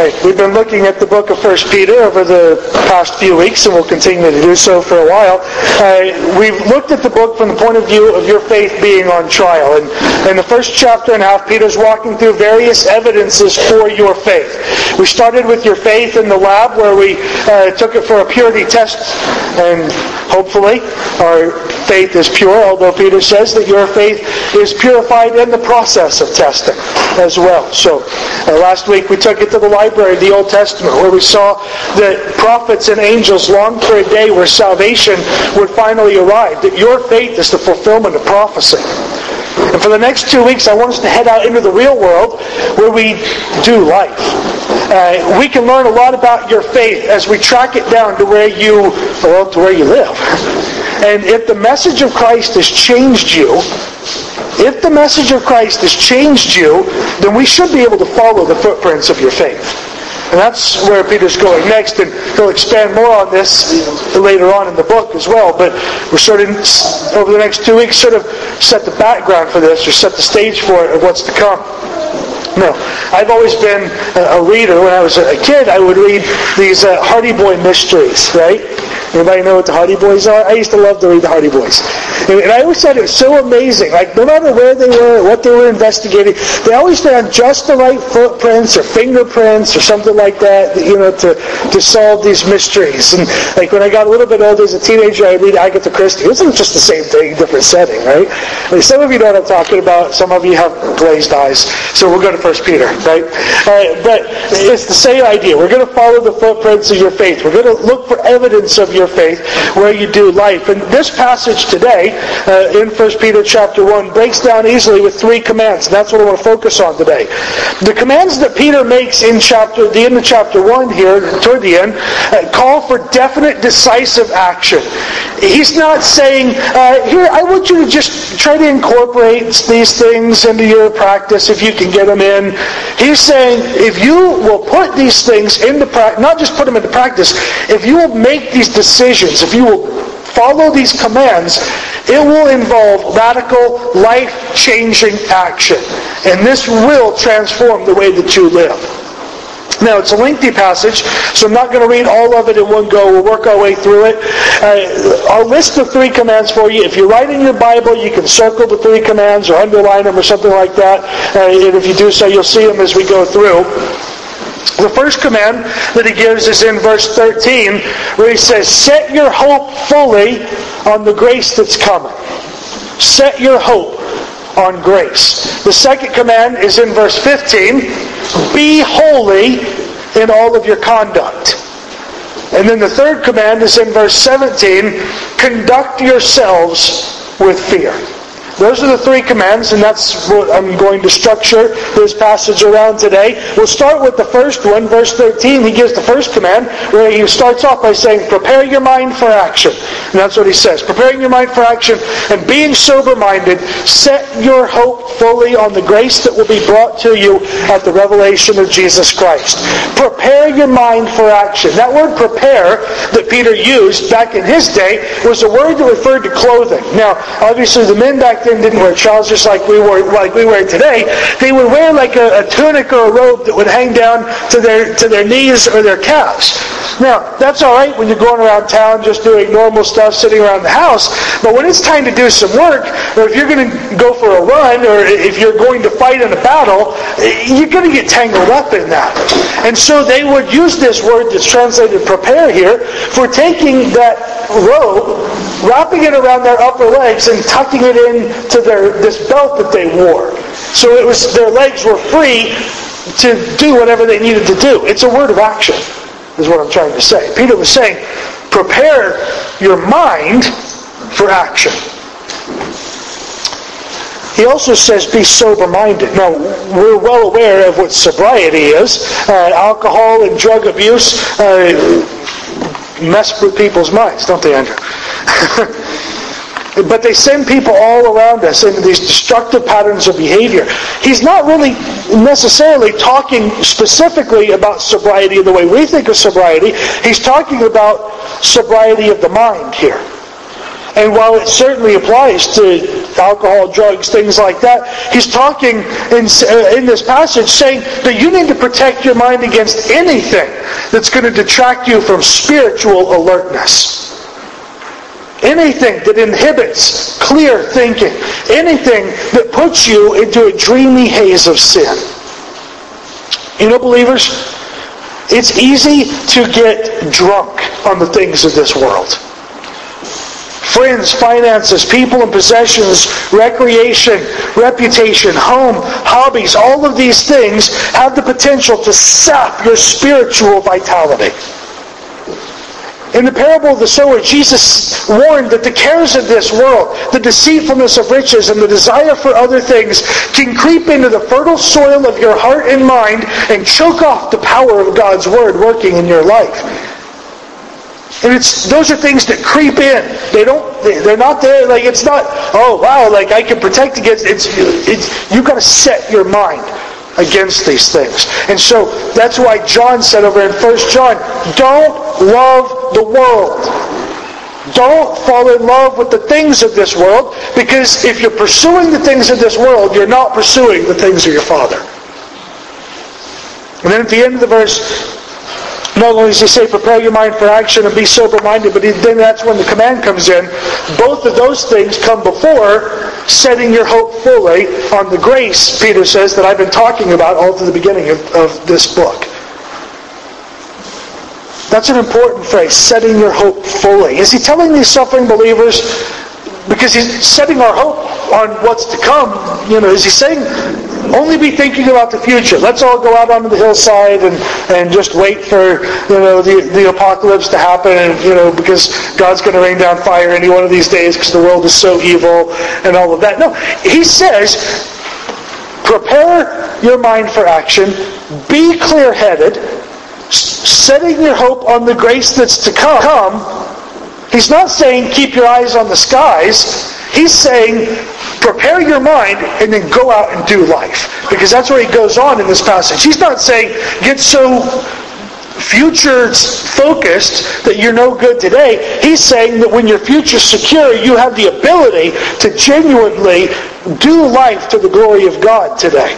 Okay, we've been looking at the book of 1 Peter over the past few weeks, and we'll continue to do so for a while. We've looked at the book from the point of view of your faith being on trial. And in the first chapter and a half, Peter's walking through various evidences for your faith. We started with your faith in the lab, where we took it for a purity test, and hopefully our faith is pure, although Peter says that your faith is purified in the process of testing as well. So last week we took it to the library of the Old Testament, where we saw that prophets and angels longed for a day where salvation would finally arrive, that your faith is the fulfillment of prophecy. And for the next 2 weeks, I want us to head out into the real world where we do life. We can learn a lot about your faith as we track it down to where you live. And if the message of Christ has changed you, then we should be able to follow the footprints of your faith. And that's where Peter's going next, and he'll expand more on this later on in the book as well. But we're sort of, over the next 2 weeks, sort of set the background for this, or set the stage for it, of what's to come. No, I've always been a reader. When I was a kid, I would read these Hardy Boy mysteries, right? Anybody know what the Hardy Boys are? I used to love to read the Hardy Boys. And I always thought it was so amazing. Like, no matter where they were, what they were investigating, they always found just the right footprints or fingerprints or something like that, to solve these mysteries. And like when I got a little bit older as a teenager, I'd read Agatha Christie. It wasn't just the same thing, different setting, right? Like, some of you know what I'm talking about. Some of you have glazed eyes. So we'll go to 1 Peter, right? But it's the same idea. We're going to follow the footprints of your faith. We're going to look for evidence of your faith where you do life. And this passage today, in 1 Peter chapter 1, breaks down easily with 3 commands. And that's what I want to focus on today. The commands that Peter makes in the end of chapter 1 here, toward the end, call for definite, decisive action. He's not saying, here, I want you to just try to incorporate these things into your practice if you can get them in. He's saying, if you will put these things into practice, not just put them into practice, if you will make these decisions, if you will follow these commands, it will involve radical, life-changing action. And this will transform the way that you live. Now, it's a lengthy passage, so I'm not going to read all of it in one go. We'll work our way through it. I'll list the 3 commands for you. If you write in your Bible, you can circle the 3 commands or underline them or something like that. And if you do so, you'll see them as we go through. The first command that he gives is in verse 13, where he says, set your hope fully on the grace that's coming. Set your hope on grace. The second command is in verse 15, be holy in all of your conduct. And then the third command is in verse 17, conduct yourselves with fear. Those are the 3 commands, and that's what I'm going to structure this passage around today. We'll start with the first one, verse 13. He gives the first command, where he starts off by saying, prepare your mind for action. And that's what he says. Preparing your mind for action and being sober-minded, set your hope fully on the grace that will be brought to you at the revelation of Jesus Christ. Prepare your mind for action. That word prepare that Peter used back in his day was a word that referred to clothing. Now, obviously the men back then didn't wear trousers like we wear today. They would wear like a tunic or a robe that would hang down to their knees or their calves. Now, that's all right when you're going around town just doing normal stuff, sitting around the house. But when it's time to do some work, or if you're going to go for a run, or if you're going to fight in a battle, you're going to get tangled up in that. And so they would use this word that's translated prepare here for taking that robe, wrapping it around their upper legs and tucking it into this belt that they wore. So their legs were free to do whatever they needed to do. It's a word of action, is what I'm trying to say. Peter was saying, prepare your mind for action. He also says, be sober-minded. Now, we're well aware of what sobriety is. Alcohol and drug abuse mess with people's minds, don't they, Andrew? But they send people all around us into these destructive patterns of behavior. He's not really necessarily talking specifically about sobriety in the way we think of sobriety. He's talking about sobriety of the mind here. And while it certainly applies to alcohol, drugs, things like that, he's talking in this passage saying that you need to protect your mind against anything that's going to detract you from spiritual alertness. Anything that inhibits clear thinking. Anything that puts you into a dreamy haze of sin. You know, believers, it's easy to get drunk on the things of this world. Friends, finances, people and possessions, recreation, reputation, home, hobbies, all of these things have the potential to sap your spiritual vitality. In the parable of the sower, Jesus warned that the cares of this world, the deceitfulness of riches, and the desire for other things can creep into the fertile soil of your heart and mind and choke off the power of God's Word working in your life. And those are things that creep in. They're not there. Like, it's not, oh wow, like I can protect against it. You've got to set your mind against these things. And so that's why John said over in 1 John, don't love the world. Don't fall in love with the things of this world, because if you're pursuing the things of this world, you're not pursuing the things of your Father. And then at the end of the verse, not only does he say, prepare your mind for action and be sober-minded, but then that's when the command comes in. Both of those things come before setting your hope fully on the grace, Peter says, that I've been talking about all through the beginning of this book. That's an important phrase, setting your hope fully. Is he telling these suffering believers, because he's setting our hope on what's to come, is he saying, only be thinking about the future. Let's all go out onto the hillside and just wait for the apocalypse to happen, and because God's going to rain down fire any one of these days because the world is so evil and all of that. No, he says, prepare your mind for action, be clear-headed, setting your hope on the grace that's to come. He's not saying keep your eyes on the skies. He's saying prepare your mind and then go out and do life. Because that's where he goes on in this passage. He's not saying get so future-focused that you're no good today. He's saying that when your future's secure, you have the ability to genuinely do life to the glory of God today.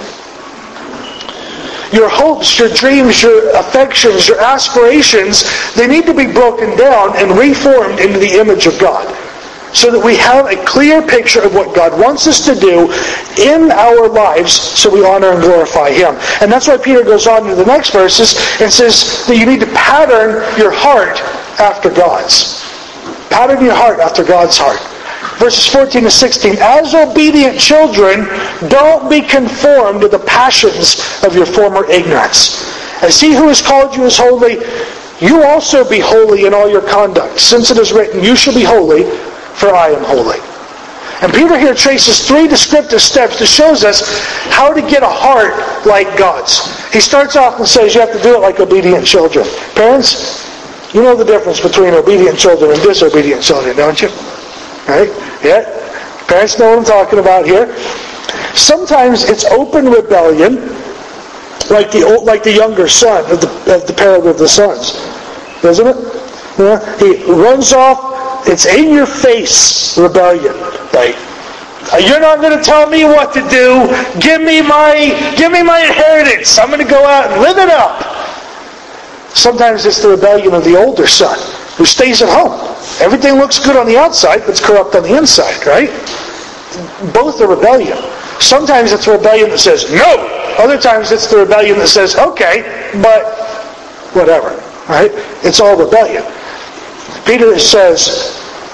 Your hopes, your dreams, your affections, your aspirations, they need to be broken down and reformed into the image of God, so that we have a clear picture of what God wants us to do in our lives, so we honor and glorify Him. And that's why Peter goes on to the next verses and says that you need to pattern your heart after God's. Pattern your heart after God's heart. Verses 14 to 16, as obedient children, don't be conformed to the passions of your former ignorance. As He who has called you is holy, you also be holy in all your conduct, since it is written, you shall be holy, for I am holy. And Peter here traces 3 descriptive steps that shows us how to get a heart like God's. He starts off and says you have to do it like obedient children. Parents, you know the difference between obedient children and disobedient children, don't you? Right? Yeah? Parents know what I'm talking about here. Sometimes it's open rebellion, like the younger son of the parable of the sons, doesn't it? Yeah? He runs off. It's in your face rebellion, right? You're not going to tell me what to do. Give me my inheritance. I'm going to go out and live it up. Sometimes it's the rebellion of the older son who stays at home. Everything looks good on the outside, but it's corrupt on the inside, right? Both are rebellion. Sometimes it's a rebellion that says no. Other times it's the rebellion that says okay, but whatever, right? It's all rebellion. Peter says,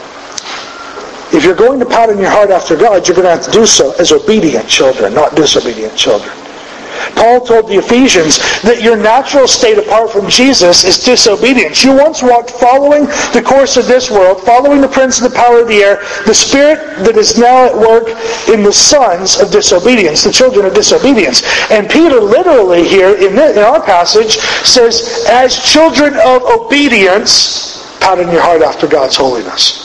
if you're going to pattern your heart after God, you're going to have to do so as obedient children, not disobedient children. Paul told the Ephesians that your natural state apart from Jesus is disobedience. You once walked following the course of this world, following the prince of the power of the air, the spirit that is now at work in the sons of disobedience, the children of disobedience. And Peter literally here in our passage says, as children of obedience, pattern your heart after God's holiness.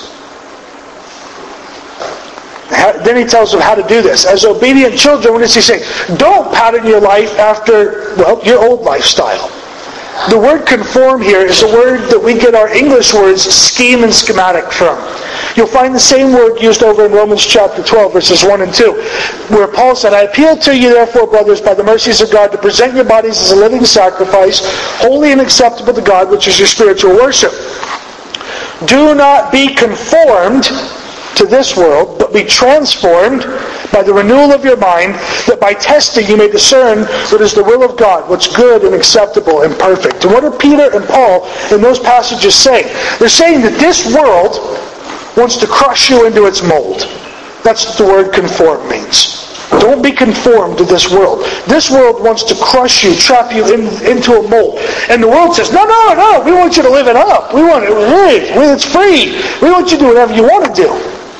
Then he tells them how to do this. As obedient children, what does he say? Don't pattern your life after, your old lifestyle. The word conform here is a word that we get our English words scheme and schematic from. You'll find the same word used over in Romans chapter 12, verses 1 and 2, where Paul said, I appeal to you, therefore, brothers, by the mercies of God, to present your bodies as a living sacrifice, holy and acceptable to God, which is your spiritual worship. Do not be conformed to this world, but be transformed by the renewal of your mind, that by testing you may discern what is the will of God, what's good and acceptable and perfect. And what are Peter and Paul in those passages saying? They're saying that this world wants to crush you into its mold. That's what the word conform means. Don't be conformed to this world. This world wants to crush you, trap you into a mold. And the world says, no, we want you to live it up. We want it live. It's free. We want you to do whatever you want to do.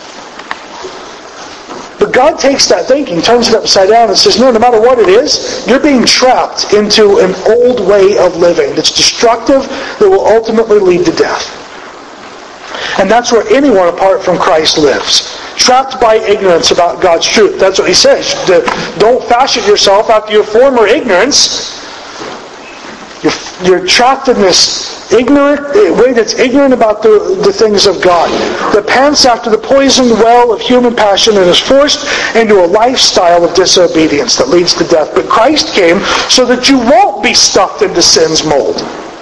But God takes that thinking, turns it upside down, and says, no matter what it is, you're being trapped into an old way of living that's destructive, that will ultimately lead to death. And that's where anyone apart from Christ lives. Trapped by ignorance about God's truth. That's what he says. Don't fashion yourself after your former ignorance. You're trapped in this ignorant way that's ignorant about the things of God, that pants after the poisoned well of human passion and is forced into a lifestyle of disobedience that leads to death. But Christ came so that you won't be stuffed into sin's mold.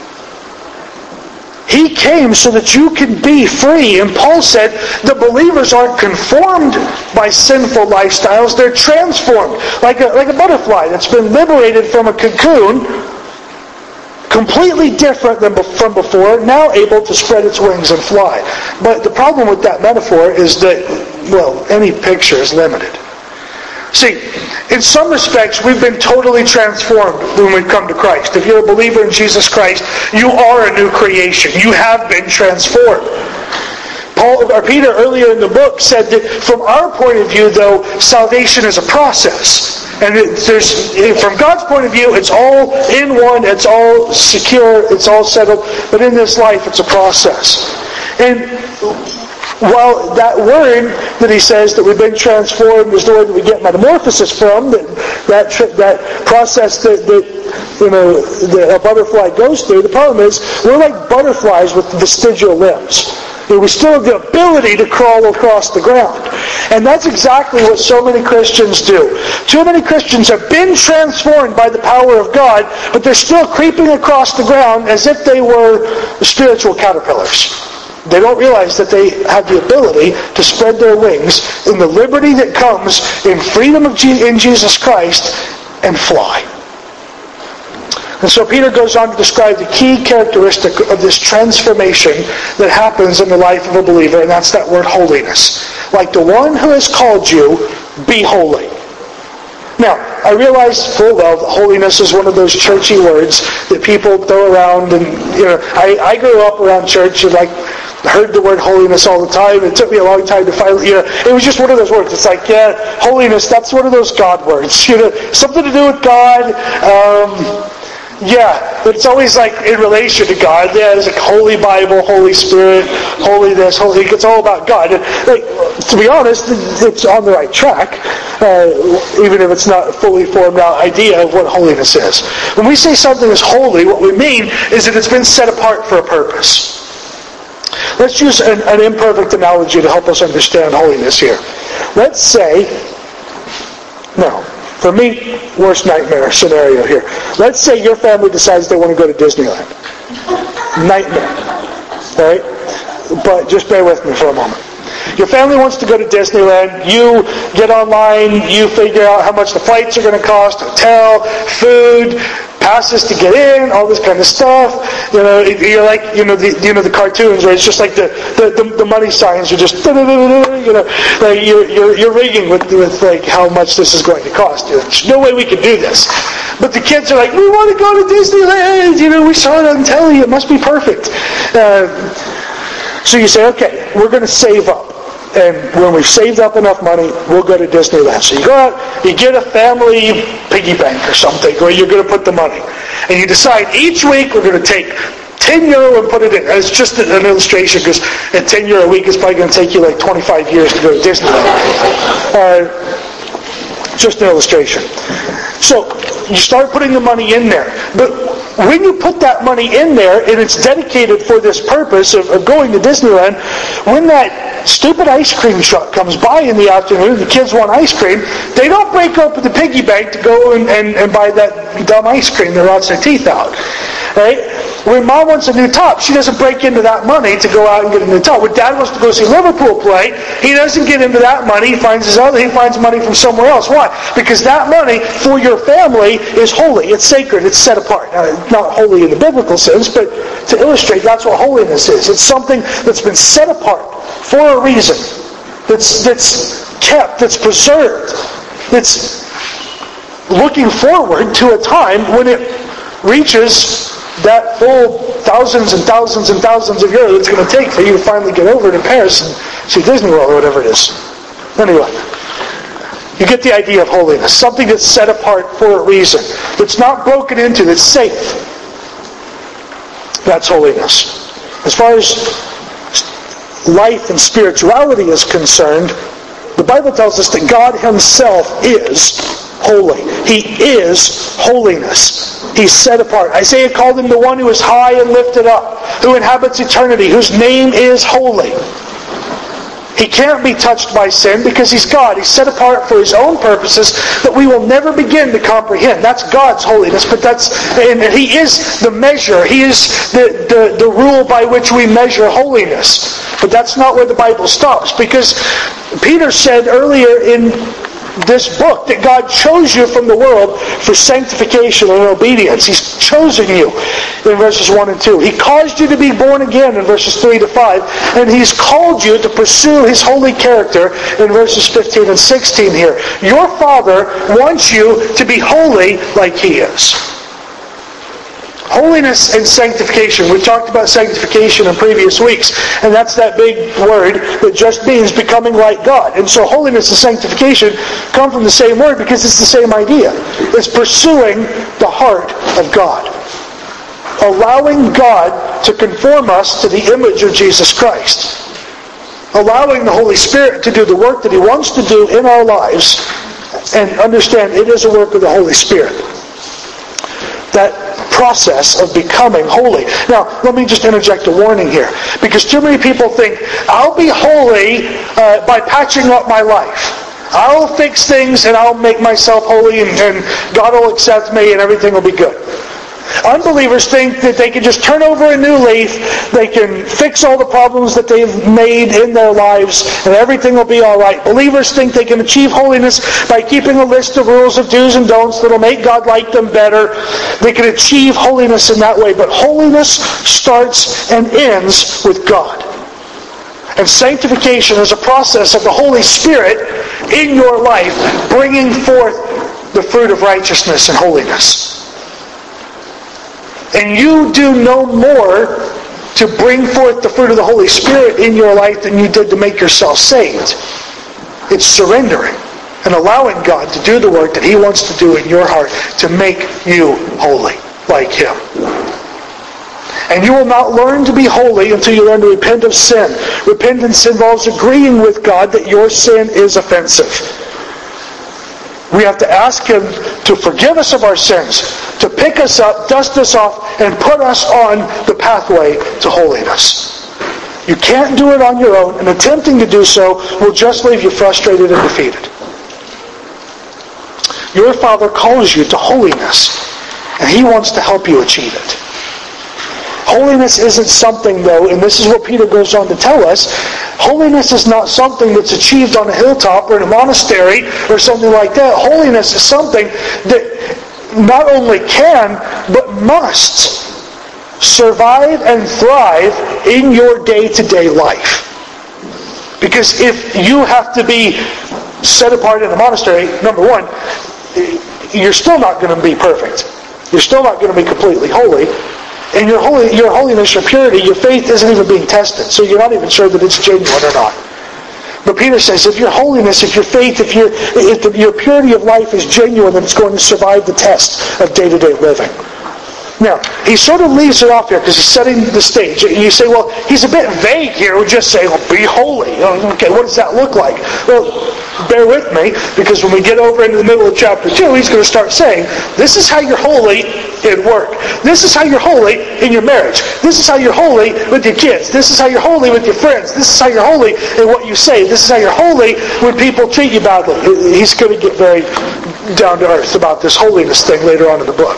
He came so that you can be free. And Paul said the believers aren't conformed by sinful lifestyles. They're transformed. Like a butterfly that's been liberated from a cocoon, completely different than from before, now able to spread its wings and fly. But the problem with that metaphor is that, any picture is limited. See, in some respects, we've been totally transformed when we've come to Christ. If you're a believer in Jesus Christ, you are a new creation. You have been transformed. Peter, earlier in the book, said that from our point of view, though, salvation is a process. And from God's point of view, it's all in one, it's all secure, it's all settled. But in this life, it's a process. And while that word that he says that we've been transformed is the word that we get metamorphosis from, that process that a butterfly goes through, the problem is we're like butterflies with vestigial limbs. We still have the ability to crawl across the ground. And that's exactly what so many Christians do. Too many Christians have been transformed by the power of God, but they're still creeping across the ground as if they were spiritual caterpillars. They don't realize that they have the ability to spread their wings in the liberty that comes in freedom in Jesus Christ and fly. And so Peter goes on to describe the key characteristic of this transformation that happens in the life of a believer, and that's that word holiness. Like the one who has called you, be holy. Now, I realize full well that holiness is one of those churchy words that people throw around, and I grew up around church and heard the word holiness all the time. It took me a long time to finally, it was just one of those words. It's like, holiness, that's one of those God words. Something to do with God. But it's always in relation to God. There's Holy Bible, Holy Spirit, Holy this, Holy. It's all about God. And, to be honest, it's on the right track, even if it's not a fully formed out idea of what holiness is. When we say something is holy, what we mean is that it's been set apart for a purpose. Let's use an imperfect analogy to help us understand holiness here. Let's say, for me, worst nightmare scenario here. Let's say your family decides they want to go to Disneyland. Nightmare. Right? But just bear with me for a moment. Your family wants to go to Disneyland. You get online. You figure out how much the flights are going to cost, hotel, food, passes to get in, all this kind of stuff. You're like, the cartoons where it's just like the money signs are just, you're rigging with how much this is going to cost. There's no way we can do this. But the kids are like, we want to go to Disneyland. We saw it on telly. It must be perfect. So you say, okay, we're going to save up. And when we've saved up enough money, we'll go to Disneyland. So you go out, you get a family piggy bank or something where you're going to put the money. And you decide each week we're going to take €10 and put it in. It's just an illustration because at €10 a week it's probably going to take you 25 years to go to Disneyland. Just an illustration. So you start putting the money in there. But when you put that money in there and it's dedicated for this purpose of going to Disneyland, when that stupid ice cream truck comes by in the afternoon, the kids want ice cream, they don't break open the piggy bank to go and buy that dumb ice cream that rots their teeth out. Right? When mom wants a new top, she doesn't break into that money to go out and get a new top. When dad wants to go see Liverpool play, he doesn't get into that money. He finds money from somewhere else. Why? Because that money for your family is holy. It's sacred. It's set apart. Now, not holy in the biblical sense, but to illustrate, that's what holiness is. It's something that's been set apart for a reason. That's kept. That's preserved. It's looking forward to a time when it reaches that full thousands and thousands and thousands of euros it's going to take for you to finally get over to Paris and see Disney World or whatever it is. Anyway, you get the idea of holiness. Something that's set apart for a reason. That's not broken into. That's safe. That's holiness. As far as life and spirituality is concerned, the Bible tells us that God Himself is holy. He is holiness. He's set apart. Isaiah called Him the one who is high and lifted up, who inhabits eternity, whose name is holy. He can't be touched by sin because He's God. He's set apart for His own purposes that we will never begin to comprehend. That's God's holiness, but and He is the measure. He is the rule by which we measure holiness. But that's not where the Bible stops, because Peter said earlier in this book that God chose you from the world for sanctification and obedience. He's chosen you in verses 1 and 2. He caused you to be born again in verses 3 to 5. And He's called you to pursue His holy character in verses 15 and 16 here. Your Father wants you to be holy like He is. Holiness and sanctification. We've talked about sanctification in previous weeks, and that's that big word that just means becoming like God. And so holiness and sanctification come from the same word because it's the same idea. It's pursuing the heart of God. Allowing God to conform us to the image of Jesus Christ. Allowing the Holy Spirit to do the work that He wants to do in our lives. And understand, it is a work of the Holy Spirit. That process of becoming holy. Now, let me just interject a warning here, because too many people think, I'll be holy by patching up my life. I'll fix things and I'll make myself holy and God will accept me and everything will be good. Unbelievers think that they can just turn over a new leaf, they can fix all the problems that they've made in their lives, and everything will be all right. Believers think they can achieve holiness by keeping a list of rules of do's and don'ts that will make God like them better. They can achieve holiness in that way, but holiness starts and ends with God. And sanctification is a process of the Holy Spirit in your life bringing forth the fruit of righteousness and holiness. And you do no more to bring forth the fruit of the Holy Spirit in your life than you did to make yourself saved. It's surrendering and allowing God to do the work that He wants to do in your heart to make you holy like Him. And you will not learn to be holy until you learn to repent of sin. Repentance involves agreeing with God that your sin is offensive. We have to ask Him to forgive us of our sins, to pick us up, dust us off, and put us on the pathway to holiness. You can't do it on your own, and attempting to do so will just leave you frustrated and defeated. Your Father calls you to holiness, and He wants to help you achieve it. Holiness isn't something, though, and this is what Peter goes on to tell us, holiness is not something that's achieved on a hilltop or in a monastery or something like that. Holiness is something that not only can, but must survive and thrive in your day-to-day life. Because if you have to be set apart in a monastery, number one, you're still not going to be perfect. You're still not going to be completely holy. And your holiness, your purity, your faith isn't even being tested. So you're not even sure that it's genuine or not. But Peter says, if your holiness, if your faith, if your purity of life is genuine, then it's going to survive the test of day-to-day living. Now, he sort of leaves it off here because he's setting the stage. And you say, well, he's a bit vague here. We're just saying, well, be holy. Okay, what does that look like? Well, bear with me, because when we get over into the middle of chapter 2, he's going to start saying, this is how you're holy in work. This is how you're holy in your marriage. This is how you're holy with your kids. This is how you're holy with your friends. This is how you're holy in what you say. This is how you're holy when people treat you badly. He's going to get very down to earth about this holiness thing later on in the book.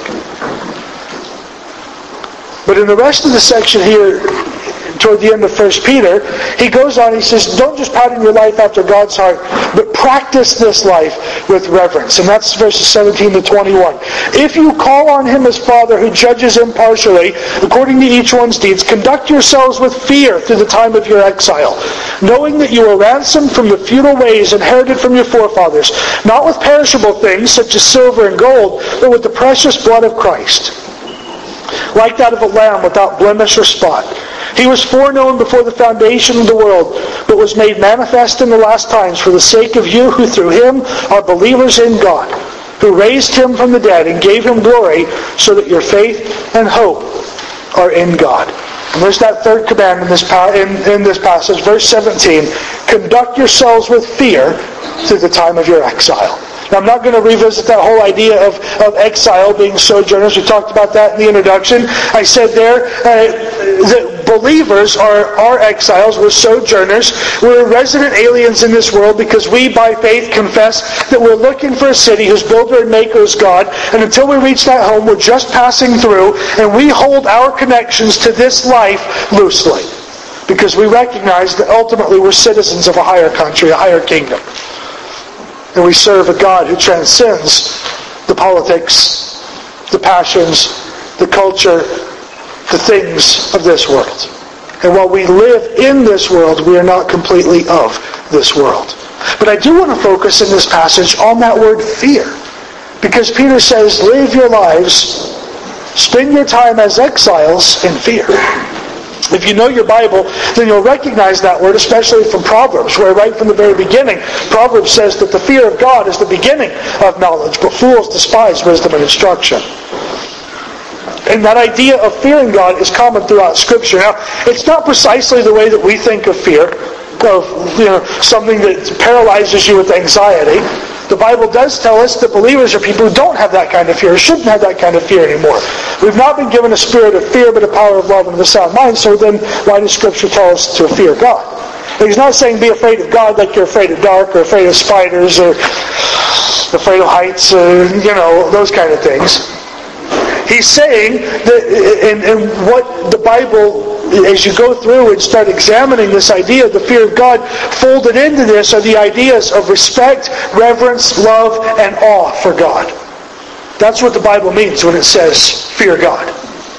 But in the rest of the section here, toward the end of 1 Peter, he goes on, he says, don't just pattern your life after God's heart, but practice this life with reverence. And that's verses 17 to 21. If you call on him as Father who judges impartially, according to each one's deeds, conduct yourselves with fear through the time of your exile, knowing that you are ransomed from the futile ways inherited from your forefathers, not with perishable things such as silver and gold, but with the precious blood of Christ, like that of a lamb without blemish or spot. He was foreknown before the foundation of the world, but was made manifest in the last times for the sake of you who through him are believers in God, who raised him from the dead and gave him glory, so that your faith and hope are in God. And there's that third command in this passage, verse 17. Conduct yourselves with fear through the time of your exile. Now, I'm not going to revisit that whole idea of exile being sojourners. We talked about that in the introduction. I said there that believers are exiles. We're sojourners. We're resident aliens in this world because we, by faith, confess that we're looking for a city whose builder and maker is God. And until we reach that home, we're just passing through, and we hold our connections to this life loosely because we recognize that ultimately we're citizens of a higher country, a higher kingdom. And we serve a God who transcends the politics, the passions, the culture, the things of this world. And while we live in this world, we are not completely of this world. But I do want to focus in this passage on that word fear. Because Peter says, live your lives, spend your time as exiles in fear. If you know your Bible, then you'll recognize that word, especially from Proverbs, where right from the very beginning, Proverbs says that the fear of God is the beginning of knowledge, but fools despise wisdom and instruction. And that idea of fearing God is common throughout Scripture. Now, it's not precisely the way that we think of fear, of something that paralyzes you with anxiety. The Bible does tell us that believers are people who don't have that kind of fear, or shouldn't have that kind of fear anymore. We've not been given a spirit of fear, but a power of love and of a sound mind, so then why does Scripture tell us to fear God? And he's not saying be afraid of God like you're afraid of dark, or afraid of spiders, or afraid of heights, or, those kind of things. He's saying that, and what the Bible, as you go through and start examining this idea of the fear of God, folded into this are the ideas of respect, reverence, love, and awe for God. That's what the Bible means when it says fear God.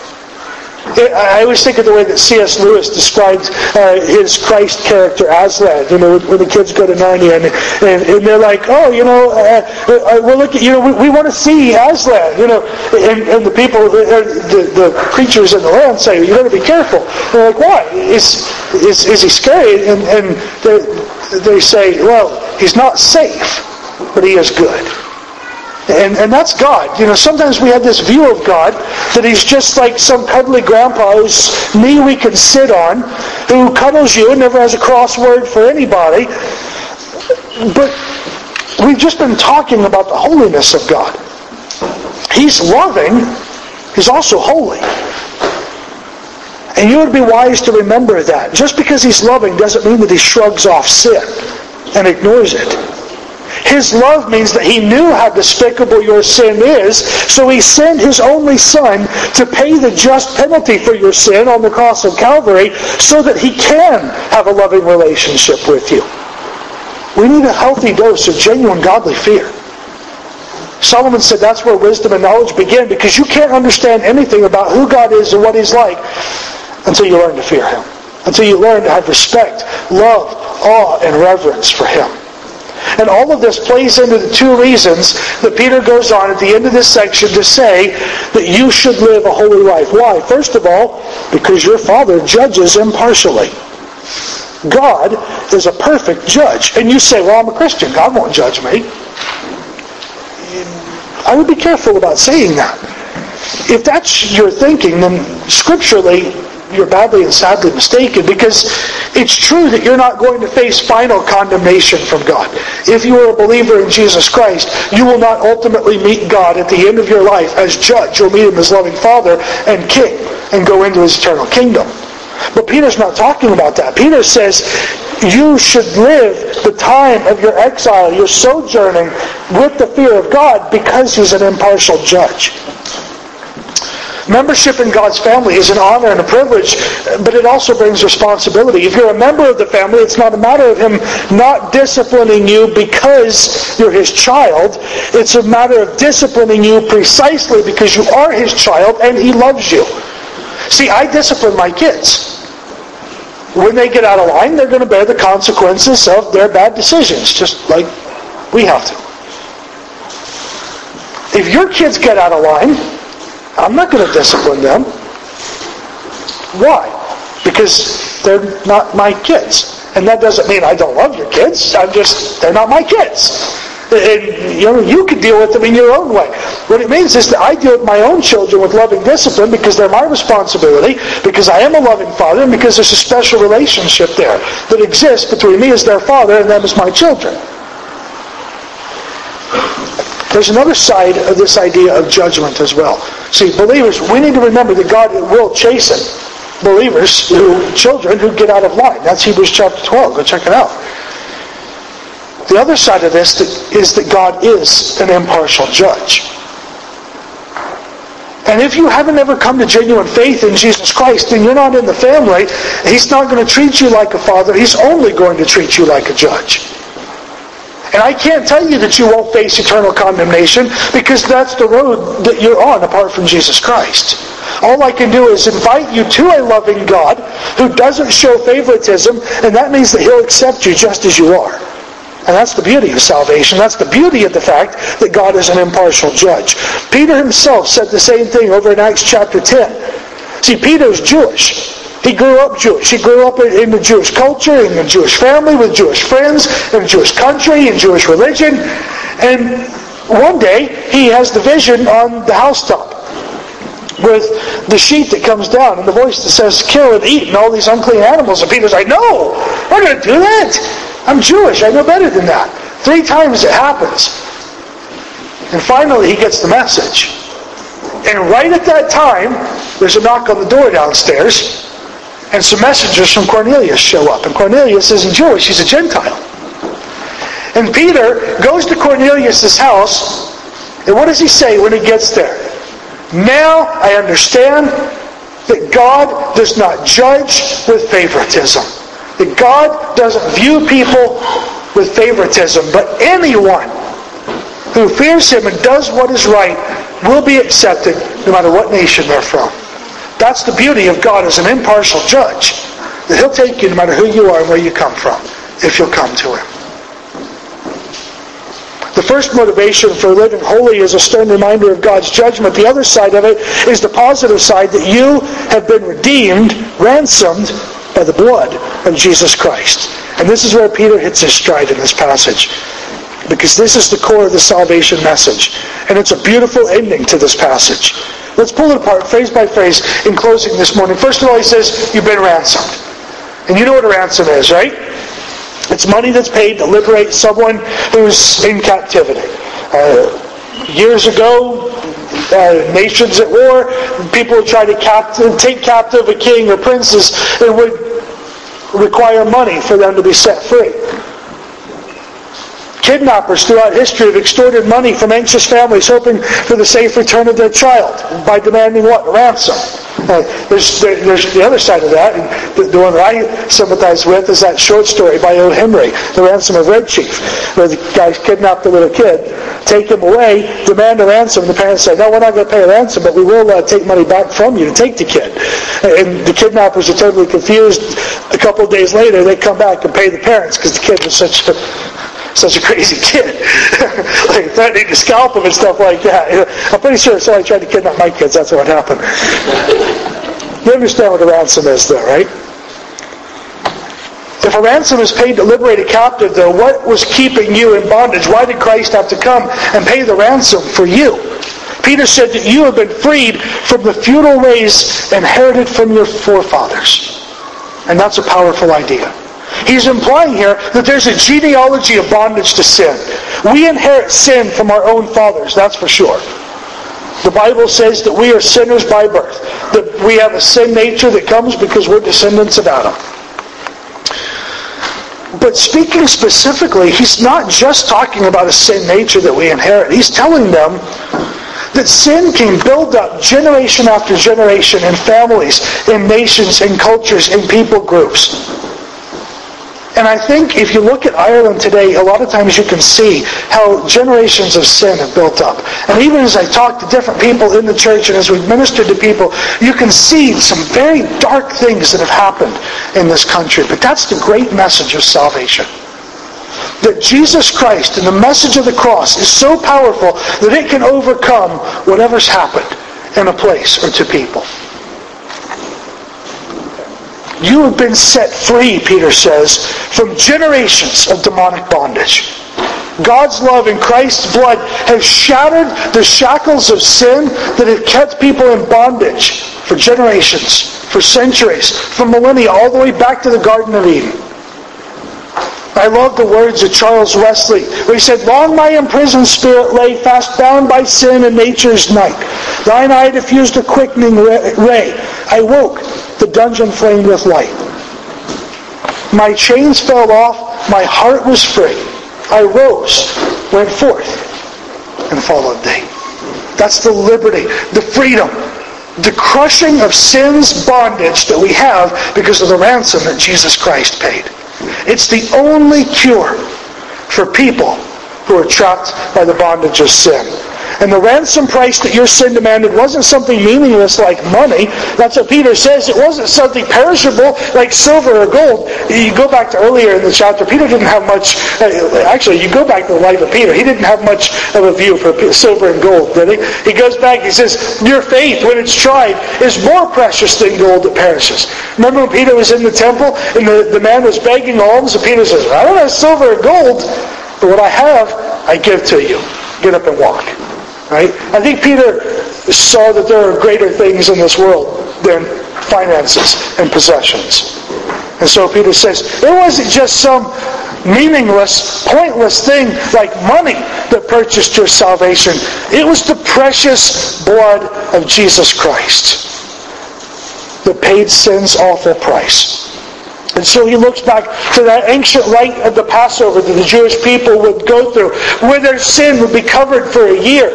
I always think of the way that C.S. Lewis described his Christ character, Aslan. When the kids go to Narnia and they're like, we're looking, we want to see Aslan, and the people, the creatures in the land say, you better be careful. They're like, why? Is he scary? And they say, well, he's not safe, but he is good. And that's God. Sometimes we have this view of God that he's just like some cuddly grandpa whose knee we can sit on, who cuddles you and never has a crossword for anybody. But we've just been talking about the holiness of God. He's loving. He's also holy. And you would be wise to remember that. Just because he's loving doesn't mean that he shrugs off sin and ignores it. His love means that he knew how despicable your sin is, so he sent his only Son to pay the just penalty for your sin on the cross of Calvary so that he can have a loving relationship with you. We need a healthy dose of genuine godly fear. Solomon said that's where wisdom and knowledge begin, because you can't understand anything about who God is and what he's like until you learn to fear him. Until you learn to have respect, love, awe, and reverence for him. And all of this plays into the two reasons that Peter goes on at the end of this section to say that you should live a holy life. Why? First of all, because your Father judges impartially. God is a perfect judge. And you say, well, I'm a Christian. God won't judge me. I would be careful about saying that. If that's your thinking, then scripturally, you're badly and sadly mistaken, because it's true that you're not going to face final condemnation from God. If you are a believer in Jesus Christ, you will not ultimately meet God at the end of your life as judge. You'll meet Him as loving Father and King and go into His eternal kingdom. But Peter's not talking about that. Peter says you should live the time of your exile, your sojourning, with the fear of God, because He's an impartial judge. Membership in God's family is an honor and a privilege, but it also brings responsibility. If you're a member of the family, it's not a matter of Him not disciplining you because you're His child. It's a matter of disciplining you precisely because you are His child and He loves you. See, I discipline my kids. When they get out of line, they're going to bear the consequences of their bad decisions, just like we have to. If your kids get out of line, I'm not going to discipline them. Why? Because they're not my kids. And that doesn't mean I don't love your kids. They're not my kids. And, you can deal with them in your own way. What it means is that I deal with my own children with loving discipline because they're my responsibility, because I am a loving father, and because there's a special relationship there that exists between me as their father and them as my children. There's another side of this idea of judgment as well. See, believers, we need to remember that God will chasten believers, children who get out of line. That's Hebrews chapter 12. Go check it out. The other side of this is that God is an impartial judge. And if you haven't ever come to genuine faith in Jesus Christ, then you're not in the family. He's not going to treat you like a father. He's only going to treat you like a judge. And I can't tell you that you won't face eternal condemnation, because that's the road that you're on apart from Jesus Christ. All I can do is invite you to a loving God who doesn't show favoritism, and that means that He'll accept you just as you are. And that's the beauty of salvation. That's the beauty of the fact that God is an impartial judge. Peter himself said the same thing over in Acts chapter 10. See, Peter's Jewish. He grew up Jewish. He grew up in the Jewish culture, in the Jewish family, with Jewish friends, in a Jewish country, in Jewish religion. And one day, he has the vision on the housetop with the sheet that comes down and the voice that says, kill and eat and all these unclean animals. And Peter's like, no, we're going to do that. I'm Jewish. I know better than that. 3 times it happens. And finally, he gets the message. And right at that time, there's a knock on the door downstairs. And some messengers from Cornelius show up. And Cornelius isn't Jewish, he's a Gentile. And Peter goes to Cornelius' house, and what does he say when he gets there? Now I understand that God does not judge with favoritism. That God doesn't view people with favoritism, but anyone who fears Him and does what is right will be accepted no matter what nation they're from. That's the beauty of God as an impartial judge. That He'll take you no matter who you are and where you come from, if you'll come to Him. The first motivation for living holy is a stern reminder of God's judgment. The other side of it is the positive side, that you have been redeemed, ransomed by the blood of Jesus Christ. And this is where Peter hits his stride in this passage, because this is the core of the salvation message. And it's a beautiful ending to this passage. Let's pull it apart phrase by phrase in closing this morning. First of all, he says, you've been ransomed. And you know what a ransom is, right? It's money that's paid to liberate someone who's in captivity. Years ago, nations at war, people would try to take captive a king or princess, and would require money for them to be set free. Kidnappers throughout history have extorted money from anxious families hoping for the safe return of their child by demanding what? A ransom. There's the other side of that, and the one that I sympathize with is that short story by O. Henry, The Ransom of Red Chief, where the guys kidnap the little kid, take him away, demand a ransom, and the parents say, no, we're not going to pay a ransom, but we will take money back from you to take the kid. And the kidnappers are totally confused. A couple of days later, they come back and pay the parents because the kid was such a crazy kid. Like threatening to scalp him and stuff like that. I'm pretty sure if somebody tried to kidnap my kids, that's what happened. You understand what a ransom is, though, right? If a ransom is paid to liberate a captive, though, what was keeping you in bondage? Why did Christ have to come and pay the ransom for you? Peter said that you have been freed from the feudal ways inherited from your forefathers. And that's a powerful idea. He's implying here that there's a genealogy of bondage to sin. We inherit sin from our own fathers, that's for sure. The Bible says that we are sinners by birth, that we have a sin nature that comes because we're descendants of Adam. But speaking specifically, he's not just talking about a sin nature that we inherit. He's telling them that sin can build up generation after generation in families, in nations, in cultures, in people groups. And I think if you look at Ireland today, a lot of times you can see how generations of sin have built up. And even as I talk to different people in the church and as we've ministered to people, you can see some very dark things that have happened in this country. But that's the great message of salvation. That Jesus Christ and the message of the cross is so powerful that it can overcome whatever's happened in a place or to people. You have been set free, Peter says, from generations of demonic bondage. God's love in Christ's blood has shattered the shackles of sin that have kept people in bondage for generations, for centuries, for millennia, all the way back to the Garden of Eden. I love the words of Charles Wesley, where he said, "Long my imprisoned spirit lay, fast bound by sin and nature's night. Thine eye diffused a quickening ray. I woke, the dungeon flamed with light. My chains fell off, my heart was free. I rose, went forth, and followed thee." That's the liberty, the freedom, the crushing of sin's bondage that we have because of the ransom that Jesus Christ paid. It's the only cure for people who are trapped by the bondage of sin. And the ransom price that your sin demanded wasn't something meaningless like money. That's what Peter says. It wasn't something perishable like silver or gold. You go back to earlier in the chapter, Peter didn't have much, actually you go back to the life of Peter, he didn't have much of a view for silver and gold, did he? He goes back, he says, your faith, when it's tried, is more precious than gold that perishes. Remember when Peter was in the temple and the man was begging alms, and Peter says, I don't have silver or gold, but what I have, I give to you. Get up and walk. Right? I think Peter saw that there are greater things in this world than finances and possessions. And so Peter says, it wasn't just some meaningless, pointless thing like money that purchased your salvation. It was the precious blood of Jesus Christ that paid sin's awful price. And so he looks back to that ancient rite of the Passover that the Jewish people would go through, where their sin would be covered for a year.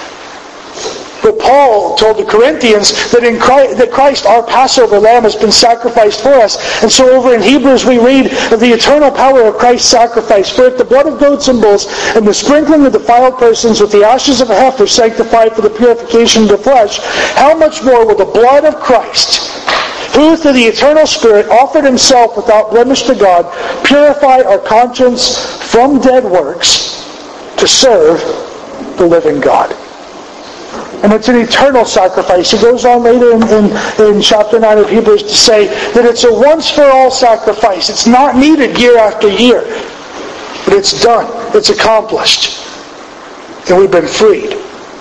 But Paul told the Corinthians that Christ, our Passover lamb, has been sacrificed for us. And so over in Hebrews we read of the eternal power of Christ's sacrifice. For if the blood of goats and bulls and the sprinkling of defiled persons with the ashes of a heifer sanctify for the purification of the flesh, how much more will the blood of Christ, who through the eternal Spirit offered himself without blemish to God, purify our conscience from dead works to serve the living God. And it's an eternal sacrifice. He goes on later in chapter 9 of Hebrews to say that it's a once-for-all sacrifice. It's not needed year after year. But it's done. It's accomplished. And we've been freed.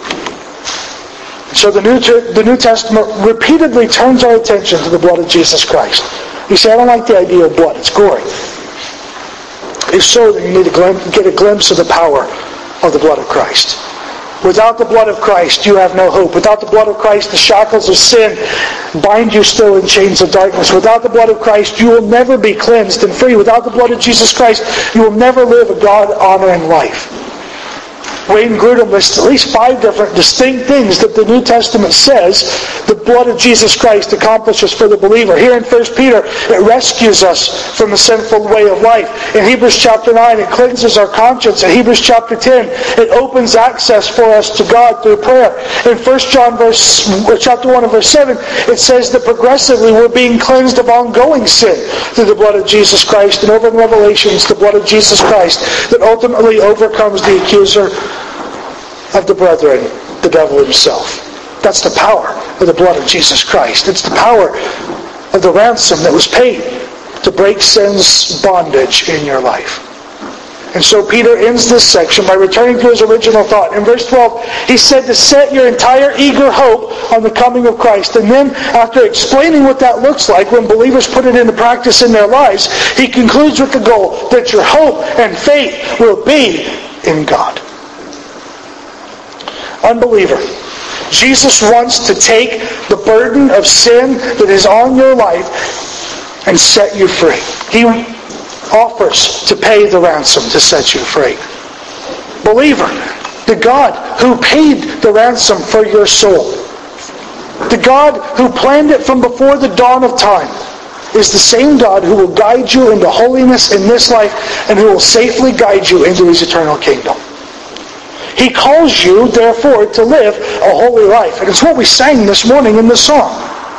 So the New Testament repeatedly turns our attention to the blood of Jesus Christ. You say, I don't like the idea of blood. It's gory. It's so that you need to get a glimpse of the power of the blood of Christ. Without the blood of Christ, you have no hope. Without the blood of Christ, the shackles of sin bind you still in chains of darkness. Without the blood of Christ, you will never be cleansed and free. Without the blood of Jesus Christ, you will never live a God-honoring life. Wayne Grudem lists at least 5 different distinct things that the New Testament says the blood of Jesus Christ accomplishes for the believer. Here in 1 Peter, it rescues us from a sinful way of life. In Hebrews chapter 9, it cleanses our conscience. In Hebrews chapter 10, it opens access for us to God through prayer. In 1 John chapter 1 and verse 7, it says that progressively we're being cleansed of ongoing sin through the blood of Jesus Christ. And over in Revelations, the blood of Jesus Christ that ultimately overcomes the accuser of the brethren, the devil himself. That's the power of the blood of Jesus Christ. It's the power of the ransom that was paid to break sin's bondage in your life. And so Peter ends this section by returning to his original thought. In verse 12, he said to set your entire eager hope on the coming of Christ. And then, after explaining what that looks like when believers put it into practice in their lives, he concludes with the goal that your hope and faith will be in God. Unbeliever, Jesus wants to take the burden of sin that is on your life and set you free. He offers to pay the ransom to set you free. Believer, the God who paid the ransom for your soul, the God who planned it from before the dawn of time, is the same God who will guide you into holiness in this life and who will safely guide you into His eternal kingdom. He calls you, therefore, to live a holy life. And it's what we sang this morning in the song.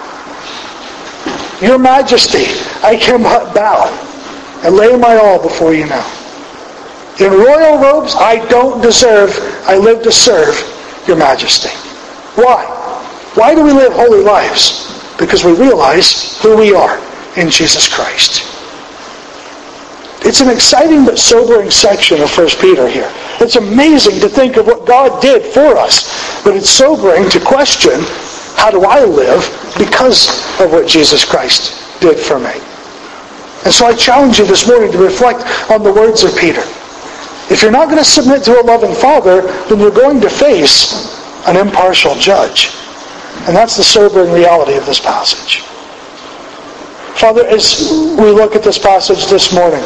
Your Majesty, I can but bow and lay my all before you now. In royal robes I don't deserve, I live to serve your Majesty. Why? Why do we live holy lives? Because we realize who we are in Jesus Christ. It's an exciting but sobering section of 1 Peter here. It's amazing to think of what God did for us, but it's sobering to question, how do I live because of what Jesus Christ did for me? And so I challenge you this morning to reflect on the words of Peter. If you're not going to submit to a loving Father, then you're going to face an impartial judge. And that's the sobering reality of this passage. Father, as we look at this passage this morning,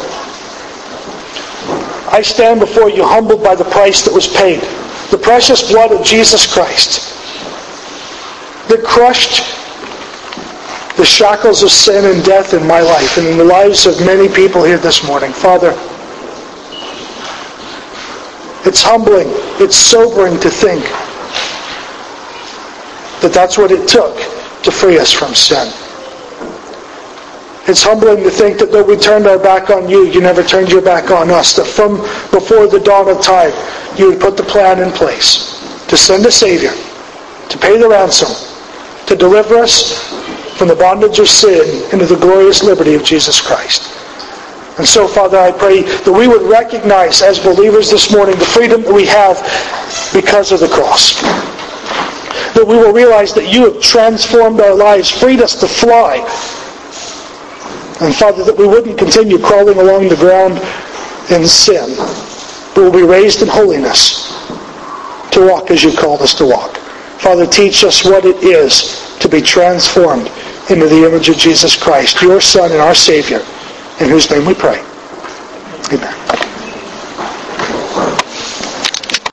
I stand before you humbled by the price that was paid, the precious blood of Jesus Christ that crushed the shackles of sin and death in my life and in the lives of many people here this morning. Father, it's humbling, it's sobering to think that that's what it took to free us from sin. It's humbling to think that though we turned our back on you, you never turned your back on us. That from before the dawn of time, you would put the plan in place to send a Savior, to pay the ransom, to deliver us from the bondage of sin into the glorious liberty of Jesus Christ. And so, Father, I pray that we would recognize as believers this morning the freedom that we have because of the cross. That we will realize that you have transformed our lives, freed us to fly. And Father, that we wouldn't continue crawling along the ground in sin, but will be raised in holiness to walk as you called us to walk. Father, teach us what it is to be transformed into the image of Jesus Christ, your Son and our Savior, in whose name we pray. Amen.